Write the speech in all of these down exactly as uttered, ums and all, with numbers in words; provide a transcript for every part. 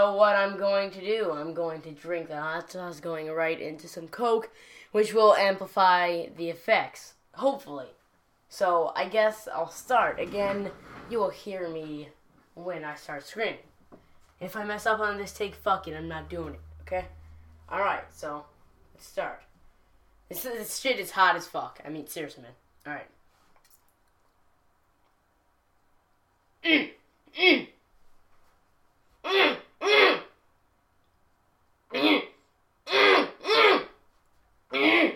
So what I'm going to do, I'm going to drink the hot sauce going right into some Coke, which will amplify the effects, hopefully. So I guess I'll start. Again, you will hear me when I start screaming. If I mess up on this take, fuck it, I'm not doing it, okay? Alright, so let's start. This, this shit is hot as fuck. I mean, seriously, man. Alright. Mm, mm. Mm, mm. Mm, mm, mm. Mm.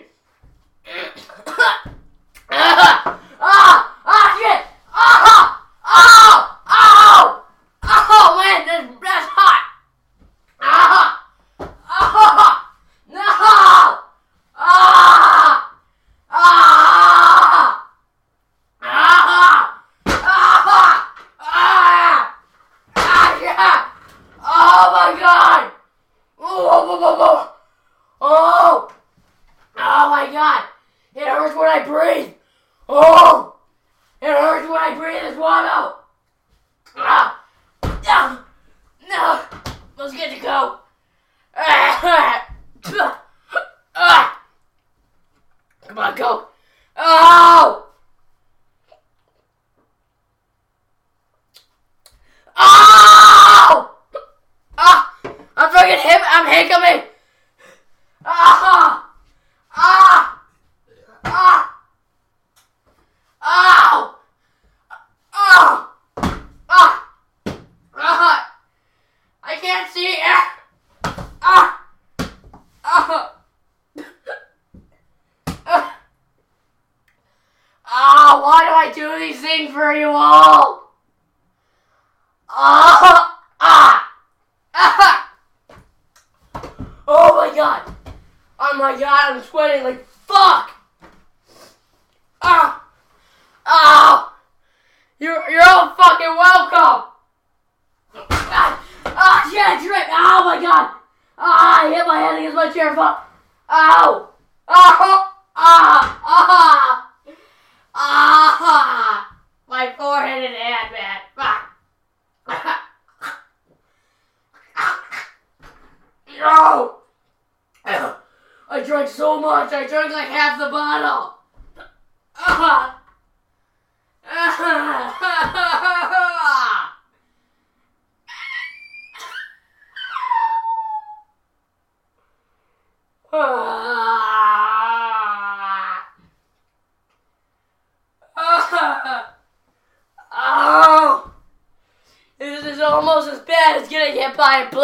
Ah! Ah! Ah! Shit! Ah! Oh! Oh! Oh, man, that's, that's hot! Ah! Ah! No! Ah! Ah! Ah! Ah! Ah! Ah! Yeah! Oh my god! Oh, oh, oh, oh, oh! Oh my god! It hurts when I breathe! Oh! It hurts when I breathe as well! Ah! No! No! Let's get to go! Ah! Ah! Come on, go! Oh! Oh! Ah! I'm fucking hip. I'm hiccuping. Ah! Ah! Ah! Ow! Oh! Ah! Ah! I can't see. Ah! Ah! Ah! Ah! Why do I do these things for you all? Ah! Ah! Ah! Oh my god! Oh my god, I'm sweating like fuck! Ah! Oh! You're, you're all fucking welcome! Ah, ah shit, I tripped! Oh my god! Ah, I hit my head against my chair, fuck! Ow! Oh! Ah! Ah! Ah! My forehead and head, man! Fuck! No! I drank so much. I drank like half the bottle. Uh, oh, this is almost as bad as getting hit by a plane.